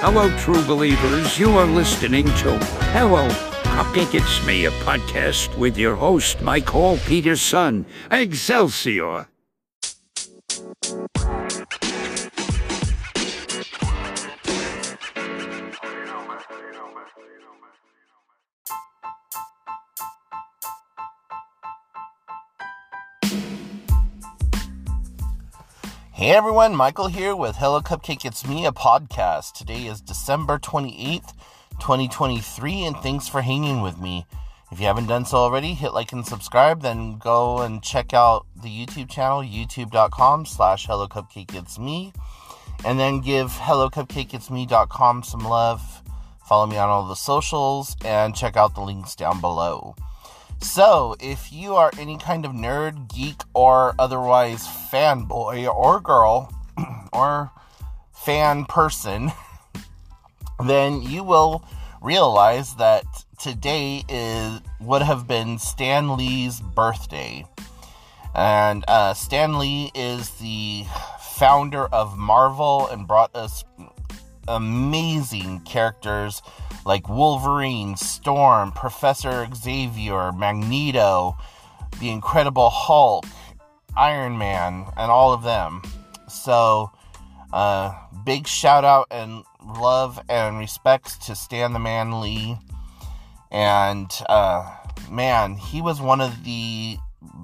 Hello, true believers. You are listening to Hello, Cupcake It's Me, a podcast with your host, Michael Peterson. Excelsior! Hey everyone, Michael here with Hello Cupcake It's Me, a podcast. Today is December 28th, 2023, and thanks for hanging with me. If you haven't done so already, hit like and subscribe, then go and check out the YouTube channel, youtube.com/Hello Cupcake It's Me, and then give HelloCupcakeIt'sMe.com some love. Follow me on all the socials, and check out the links down below. So, if you are any kind of nerd, geek, or otherwise fanboy or girl, or fan person, then you will realize that today would have been Stan Lee's birthday. And Stan Lee is the founder of Marvel and brought us amazing characters like Wolverine, Storm, Professor Xavier, Magneto, the Incredible Hulk, Iron Man, and all of them. So, big shout out and love and respects to Stan the Man Lee. And, man, he was one of the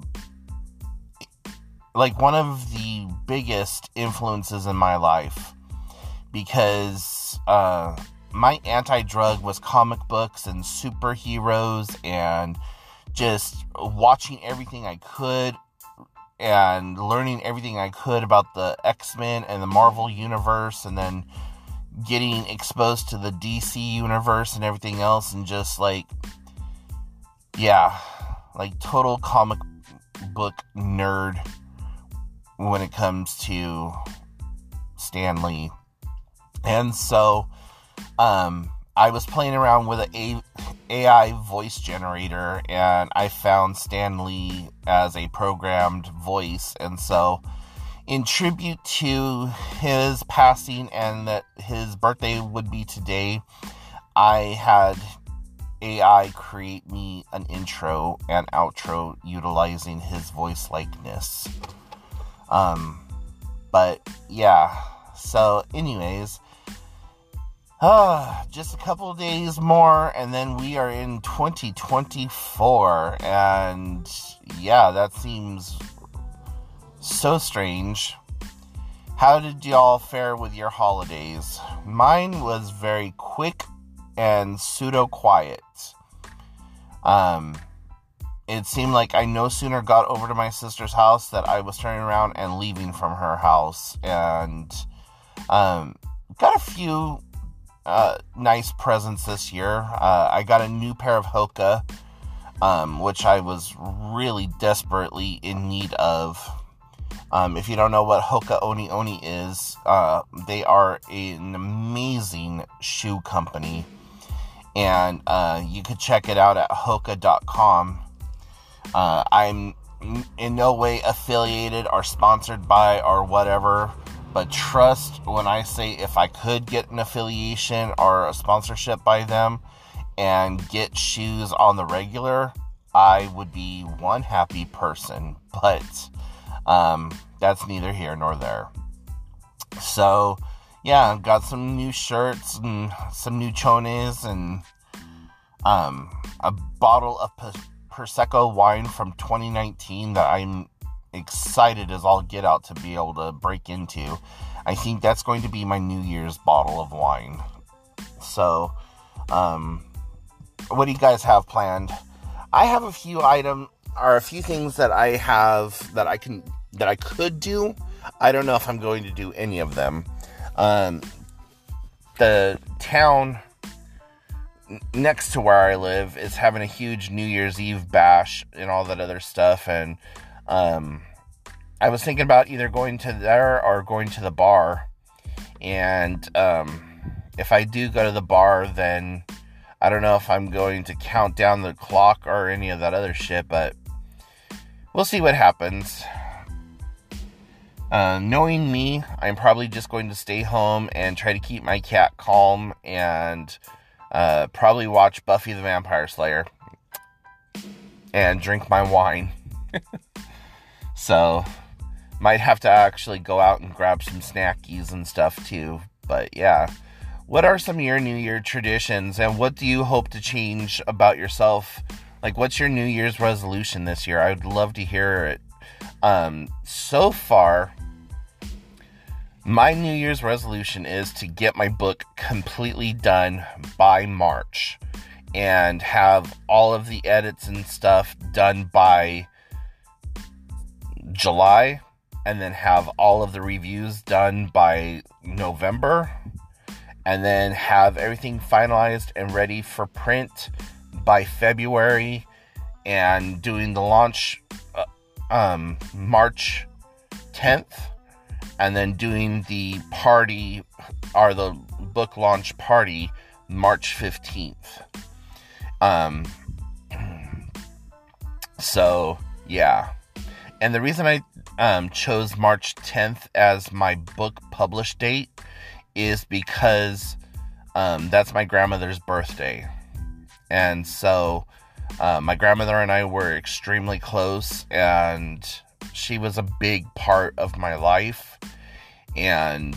biggest influences in my life. Because, my anti-drug was comic books and superheroes and just watching everything I could and learning everything I could about the X-Men and the Marvel universe, and then getting exposed to the DC universe and everything else, and just total comic book nerd when it comes to Stan Lee. And so I was playing around with an AI voice generator, and I found Stan Lee as a programmed voice. And so, in tribute to his passing and that his birthday would be today, I had AI create me an intro and outro utilizing his voice likeness. But yeah, so anyways, just a couple of days more, and then we are in 2024, and yeah, that seems so strange. How did y'all fare with your holidays? Mine was very quick and pseudo-quiet. It seemed like I no sooner got over to my sister's house that I was turning around and leaving from her house, and got a few nice presents this year. I got a new pair of Hoka, which I was really desperately in need of. If you don't know what Hoka Oni Oni is, they are an amazing shoe company, and you could check it out at Hoka.com. I'm in no way affiliated or sponsored by or whatever, but trust when I say if I could get an affiliation or a sponsorship by them and get shoes on the regular, I would be one happy person. But that's neither here nor there. So, yeah, got some new shirts and some new chones and a bottle of Prosecco wine from 2019 that I'm excited as all get out to be able to break into. I think that's going to be my New Year's bottle of wine. So, what do you guys have planned? I have a few things that I have that I could do. I don't know if I'm going to do any of them. The town next to where I live is having a huge New Year's Eve bash and all that other stuff, and I was thinking about either going to there or going to the bar. And if I do go to the bar, then I don't know if I'm going to count down the clock or any of that other shit, but we'll see what happens. Knowing me, I'm probably just going to stay home and try to keep my cat calm and probably watch Buffy the Vampire Slayer and drink my wine. So, might have to actually go out and grab some snackies and stuff too. But yeah, what are some of your New Year traditions, and what do you hope to change about yourself? Like, what's your New Year's resolution this year? I would love to hear it. So far, my New Year's resolution is to get my book completely done by March and have all of the edits and stuff done by July, and then have all of the reviews done by November, and then have everything finalized and ready for print by February, and doing the launch March 10th, and then doing the party, or the book launch party, March 15th. So yeah. And the reason I chose March 10th as my book publish date is because that's my grandmother's birthday. And so my grandmother and I were extremely close, and she was a big part of my life. And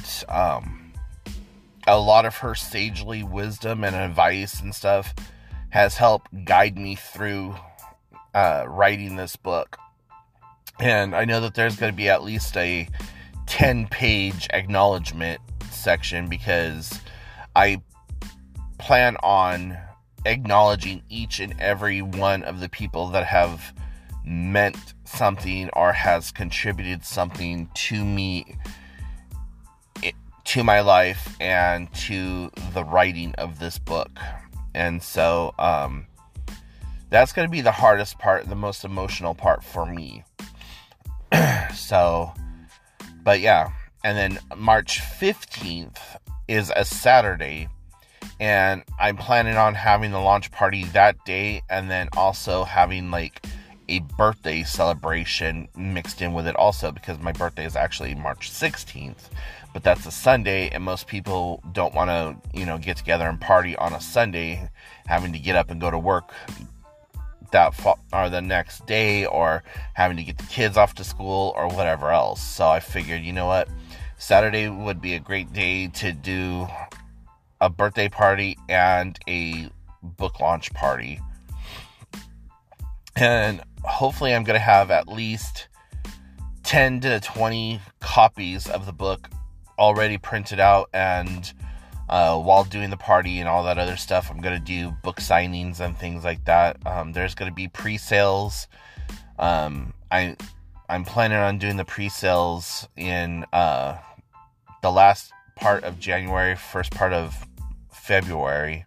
a lot of her sagely wisdom and advice and stuff has helped guide me through writing this book. And I know that there's going to be at least a 10-page acknowledgement section, because I plan on acknowledging each and every one of the people that have meant something or has contributed something to me, to my life, and to the writing of this book. And so that's going to be the hardest part, the most emotional part for me. So, but yeah, and then March 15th is a Saturday, and I'm planning on having the launch party that day, and then also having like a birthday celebration mixed in with it also, because my birthday is actually March 16th, but that's a Sunday, and most people don't want to, get together and party on a Sunday, having to get up and go to work or the next day, or having to get the kids off to school or whatever else. So I figured, you know what, Saturday would be a great day to do a birthday party and a book launch party. And hopefully I'm going to have at least 10 to 20 copies of the book already printed out, and while doing the party and all that other stuff, I'm going to do book signings and things like that. There's going to be pre-sales. I'm planning on doing the pre-sales in the last part of January, first part of February.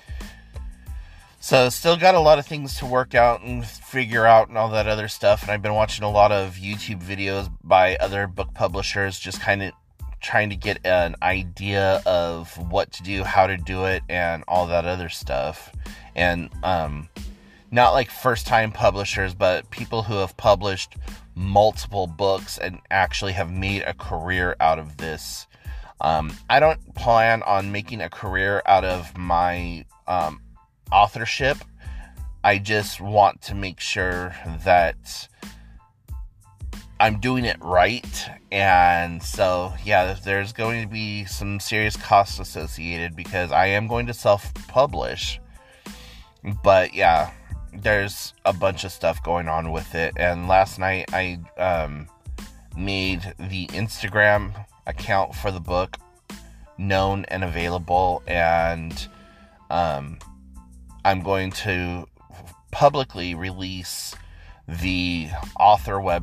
So still got a lot of things to work out and figure out and all that other stuff. And I've been watching a lot of YouTube videos by other book publishers, just kind of trying to get an idea of what to do, how to do it, and all that other stuff. And not like first-time publishers, but people who have published multiple books and actually have made a career out of this. I don't plan on making a career out of my authorship. I just want to make sure that I'm doing it right. And so, yeah, there's going to be some serious costs associated, because I am going to self-publish. But yeah, there's a bunch of stuff going on with it. And last night I made the Instagram account for the book known and available, and I'm going to publicly release the author/book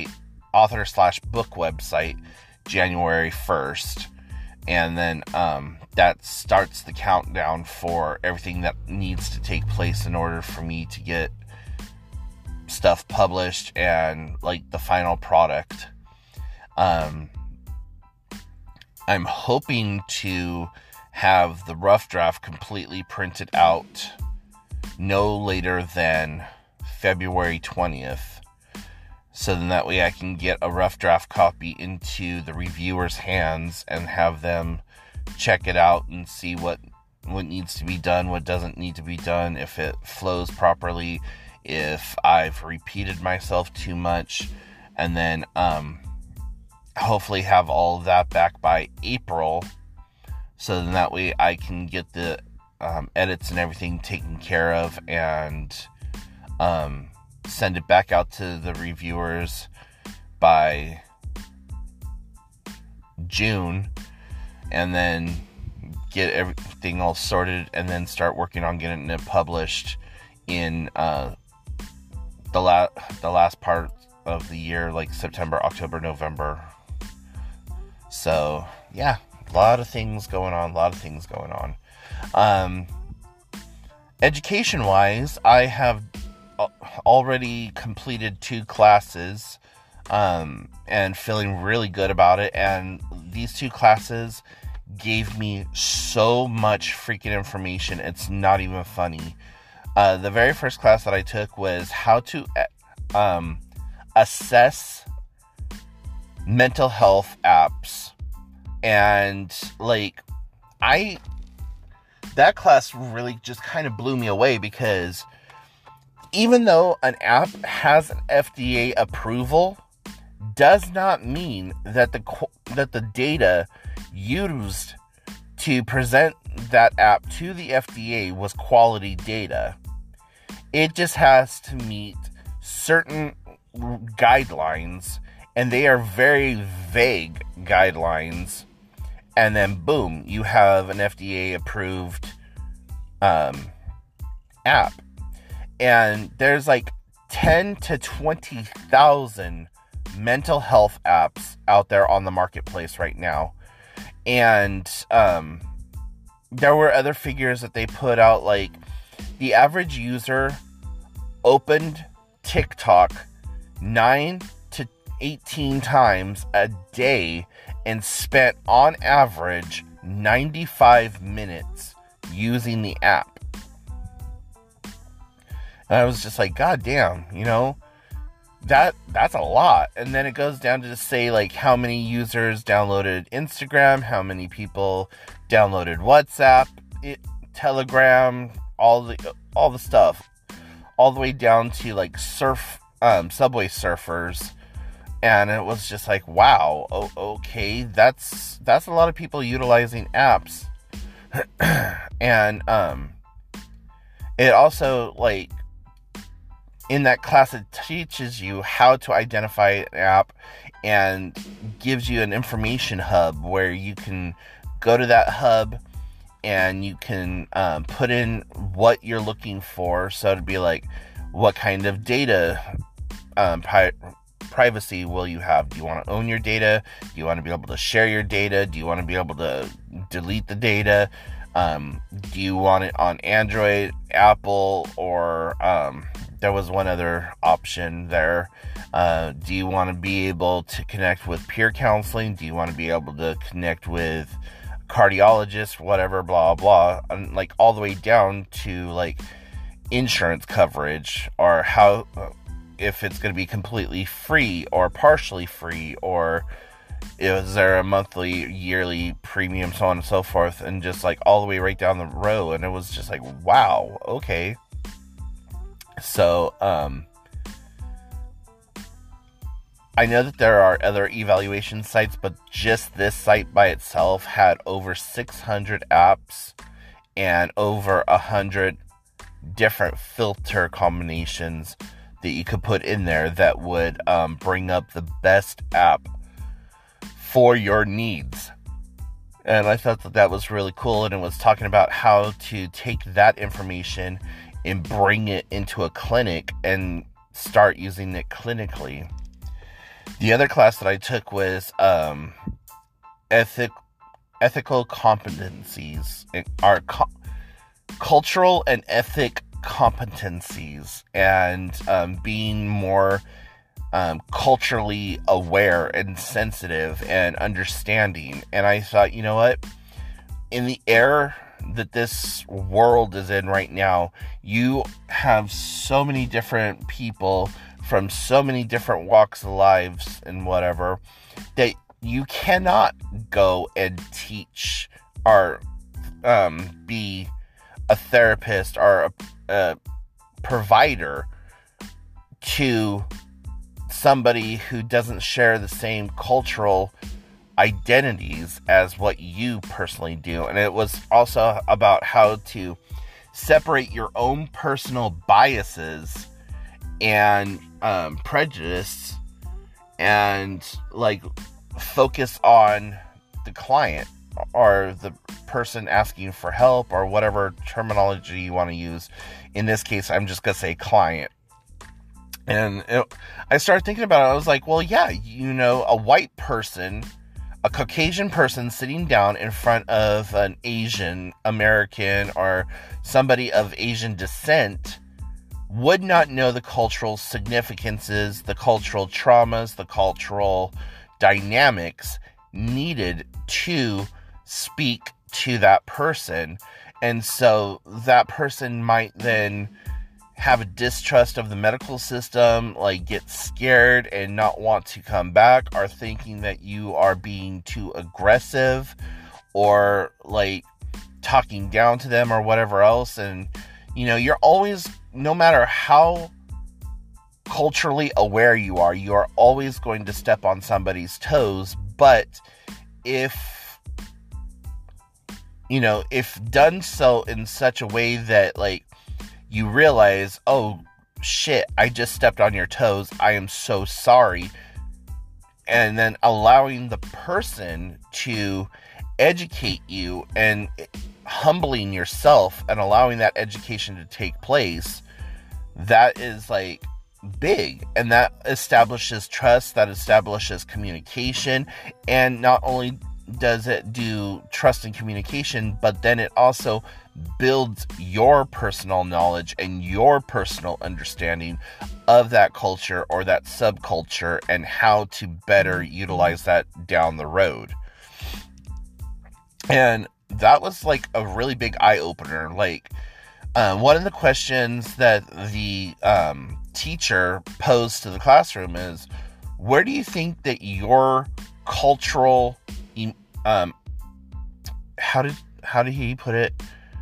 website January 1st, and then that starts the countdown for everything that needs to take place in order for me to get stuff published and like the final product. I'm hoping to have the rough draft completely printed out no later than February 20th. so then that way I can get a rough draft copy into the reviewers' hands and have them check it out and see what needs to be done, what doesn't need to be done, if it flows properly, if I've repeated myself too much, and then hopefully have all of that back by April, so then that way I can get the edits and everything taken care of and send it back out to the reviewers by June, and then get everything all sorted, and then start working on getting it published in the last part of the year, like September, October, November. So yeah, a lot of things going on. Education wise, I have already completed 2 classes, and feeling really good about it. And these 2 classes gave me so much freaking information, it's not even funny. The very first class that I took was how to assess mental health apps. And that class really just kind of blew me away, because even though an app has an FDA approval, does not mean that the data used to present that app to the FDA was quality data. It just has to meet certain guidelines, and they are very vague guidelines. And then boom, you have an FDA approved app. And there's 10 to 20,000 mental health apps out there on the marketplace right now. And there were other figures that they put out, the average user opened TikTok 9 to 18 times a day and spent on average 95 minutes using the app. And I was just like, God damn, that's a lot. And then it goes down to say how many users downloaded Instagram, how many people downloaded WhatsApp, Telegram, all the stuff, all the way down to Subway Surfers. And it was just wow, okay, that's a lot of people utilizing apps. And it also in that class, it teaches you how to identify an app and gives you an information hub where you can go to that hub and you can put in what you're looking for. So it'd be what kind of data privacy will you have? Do you want to own your data? Do you want to be able to share your data? Do you want to be able to delete the data? Do you want it on Android, Apple, or there was one other option there. Do you want to be able to connect with peer counseling? Do you want to be able to connect with cardiologists, whatever, blah, blah, and all the way down to insurance coverage, or how, if it's going to be completely free or partially free, or is there a monthly, yearly premium, so on and so forth, and just all the way right down the row. And it was just wow, okay. So, I know that there are other evaluation sites, but just this site by itself had over 600 apps and over 100 different filter combinations that you could put in there that would bring up the best app for your needs. And I thought that was really cool, and it was talking about how to take that information and bring it into a clinic and start using it clinically. The other class that I took was ethical competencies, or cultural and ethic competencies, and being more culturally aware and sensitive and understanding. And I thought, you know what? In the era that this world is in right now, you have so many different people from so many different walks of lives and whatever, that you cannot go and teach or be a therapist or a provider to somebody who doesn't share the same cultural identities as what you personally do. And it was also about how to separate your own personal biases and prejudice and like focus on the client or the person asking for help or whatever terminology you want to use. In this case, I'm just going to say client. And I started thinking about it. I was like, well, yeah, a white person, a Caucasian person sitting down in front of an Asian American or somebody of Asian descent would not know the cultural significances, the cultural traumas, the cultural dynamics needed to speak to that person. And so that person might then have a distrust of the medical system, like get scared and not want to come back, or thinking that you are being too aggressive or like talking down to them or whatever else. And you're always, no matter how culturally aware you are always going to step on somebody's toes. But if done so in such a way that like you realize, oh shit, I just stepped on your toes, I am so sorry, and then allowing the person to educate you and humbling yourself and allowing that education to take place, that is like big, and that establishes trust, that establishes communication. And not only does it do trust and communication, but then it also builds your personal knowledge and your personal understanding of that culture or that subculture and how to better utilize that down the road. And that was like a really big eye-opener. Like one of the questions that the teacher posed to the classroom is, where do you think that your cultural how did he put it?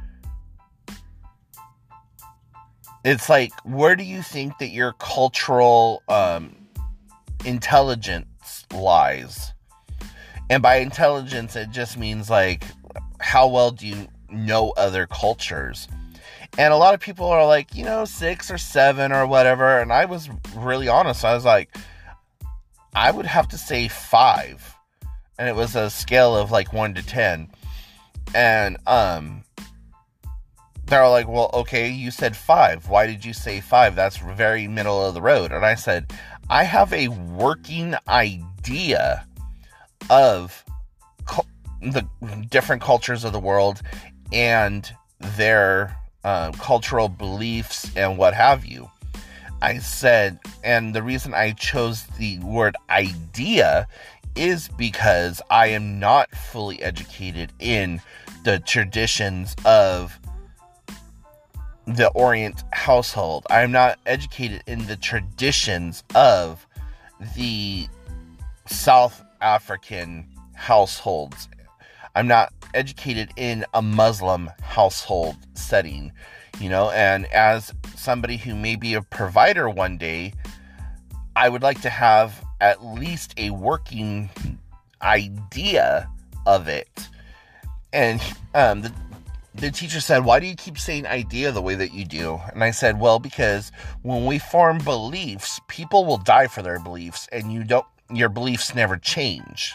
It's like, where do you think that your cultural intelligence lies? And by intelligence, it just means like, how well do you know other cultures? And a lot of people are like, 6 or 7 or whatever. And I was really honest. I was like, I would have to say 5. And it was a scale of like 1 to 10. And they're like, well, okay, you said 5. Why did you say 5? That's very middle of the road. And I said, I have a working idea of the different cultures of the world and their cultural beliefs and what have you. I said, and the reason I chose the word idea is because I am not fully educated in the traditions of the Orient household. I am not educated in the traditions of the South African households. I'm not educated in a Muslim household setting, and as somebody who may be a provider one day, I would like to have at least a working idea of it. And the teacher said, why do you keep saying idea the way that you do? And I said, well, because when we form beliefs, people will die for their beliefs, and your beliefs never change.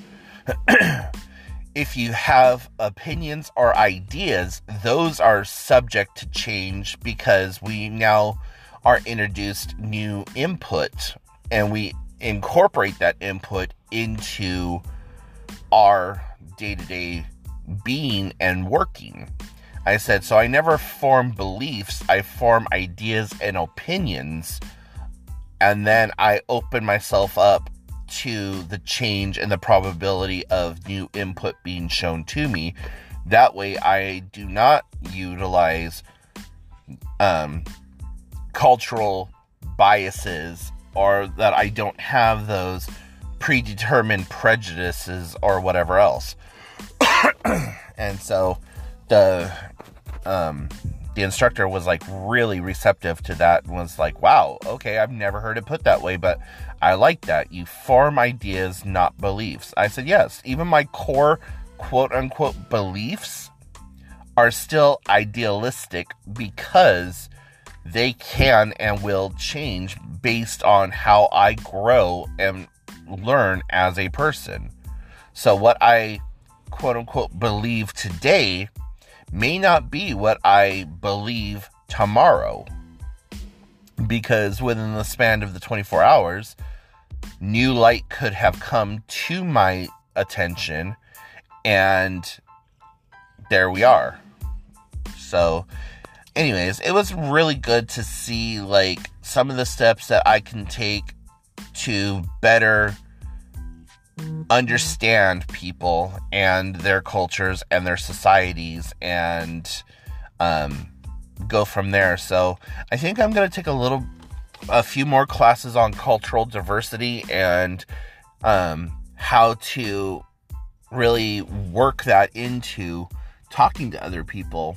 If you have opinions or ideas, those are subject to change because we now are introduced new input, and we incorporate that input into our day-to-day being and working. I said, so I never form beliefs, I form ideas and opinions, and then I open myself up to the change and the probability of new input being shown to me. That way I do not utilize cultural biases, or that I don't have those predetermined prejudices or whatever else. And so the instructor was like really receptive to that and was like, wow, okay, I've never heard it put that way, but I like that. You form ideas, not beliefs. I said, yes, even my core quote unquote beliefs are still idealistic because they can and will change based on how I grow and learn as a person. So what I quote unquote believe today may not be what I believe tomorrow, because within the span of the 24 hours, new light could have come to my attention, and there we are. So anyways, it was really good to see like some of the steps that I can take to better understand people and their cultures and their societies, and go from there. So I think I'm going to take a few more classes on cultural diversity and how to really work that into talking to other people.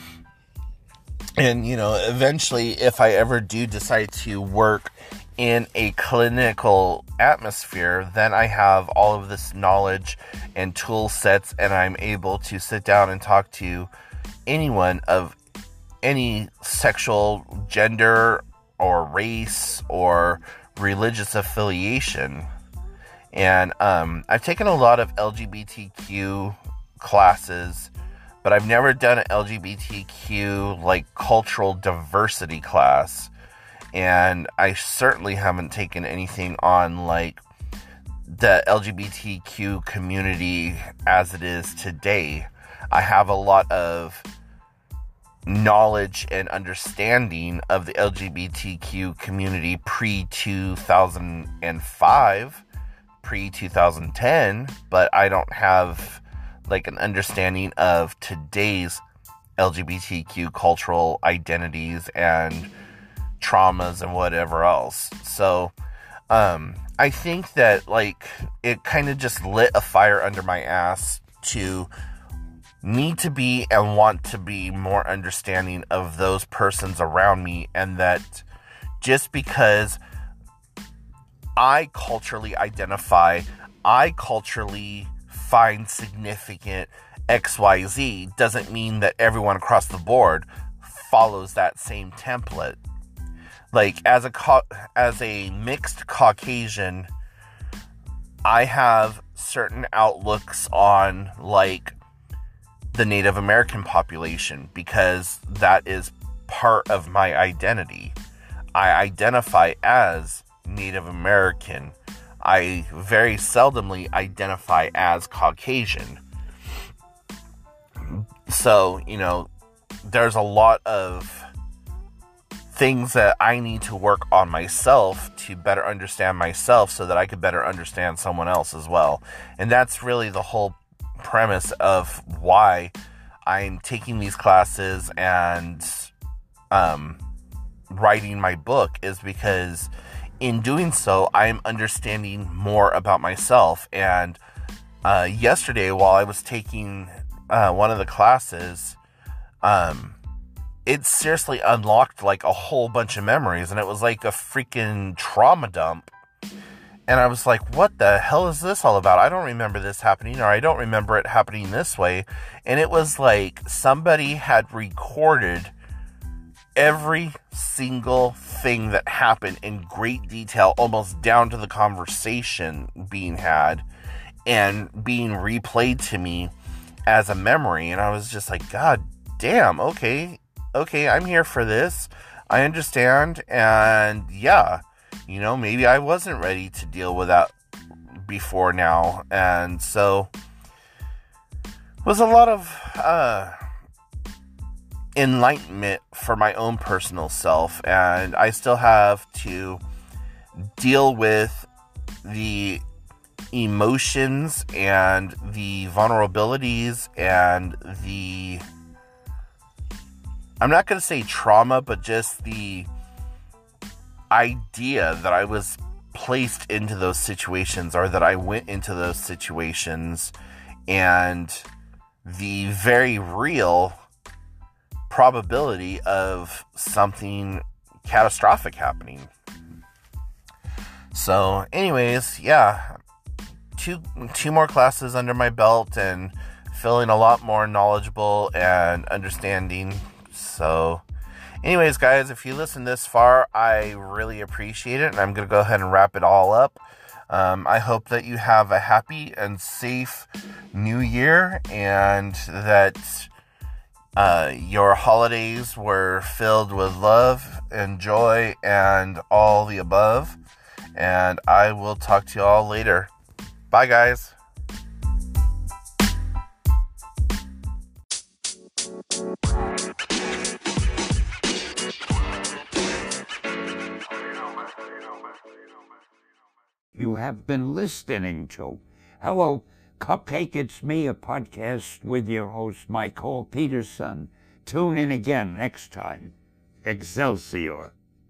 And, eventually, if I ever do decide to work in a clinical atmosphere, then I have all of this knowledge and tool sets, and I'm able to sit down and talk to anyone of any sexual, gender, or race, or religious affiliation. And I've taken a lot of LGBTQ classes, but I've never done an LGBTQ, like, cultural diversity class. And I certainly haven't taken anything on, like, the LGBTQ community as it is today. I have a lot of knowledge and understanding of the LGBTQ community pre-2005, pre-2010, but I don't have like an understanding of today's LGBTQ cultural identities and traumas and whatever else. So I think that like it kind of just lit a fire under my ass to need to be and want to be more understanding of those persons around me, and that just because I culturally identify, I culturally find significant XYZ doesn't mean that everyone across the board follows that same template. Like, as a mixed Caucasian, I have certain outlooks on, like, the Native American population, because that is part of my identity. I identify as Native American. I very seldomly identify as Caucasian. So, there's a lot of things that I need to work on myself to better understand myself so that I could better understand someone else as well. And that's really the whole premise of why I'm taking these classes and writing my book, is because in doing so, I'm understanding more about myself. And yesterday, while I was taking one of the classes, it seriously unlocked like a whole bunch of memories, and it was like a freaking trauma dump. And I was like, what the hell is this all about? I don't remember this happening, or I don't remember it happening this way. And it was like somebody had recorded every single thing that happened in great detail, almost down to the conversation being had and being replayed to me as a memory. And I was just like, God damn, okay, I'm here for this. I understand. And yeah, maybe I wasn't ready to deal with that before now. And so it was a lot of enlightenment for my own personal self. And I still have to deal with the emotions and the vulnerabilities and the, I'm not going to say trauma, but just the idea that I was placed into those situations, or that I went into those situations, and the very real probability of something catastrophic happening. So anyways, yeah, two more classes under my belt and feeling a lot more knowledgeable and understanding. So anyways, guys, if you listen this far, I really appreciate it, and I'm going to go ahead and wrap it all up. I hope that you have a happy and safe new year, and that your holidays were filled with love and joy and all the above. And I will talk to you all later. Bye, guys. You have been listening to Hello, Cupcake, It's Me, a podcast with your host, Michael Peterson. Tune in again next time. Excelsior.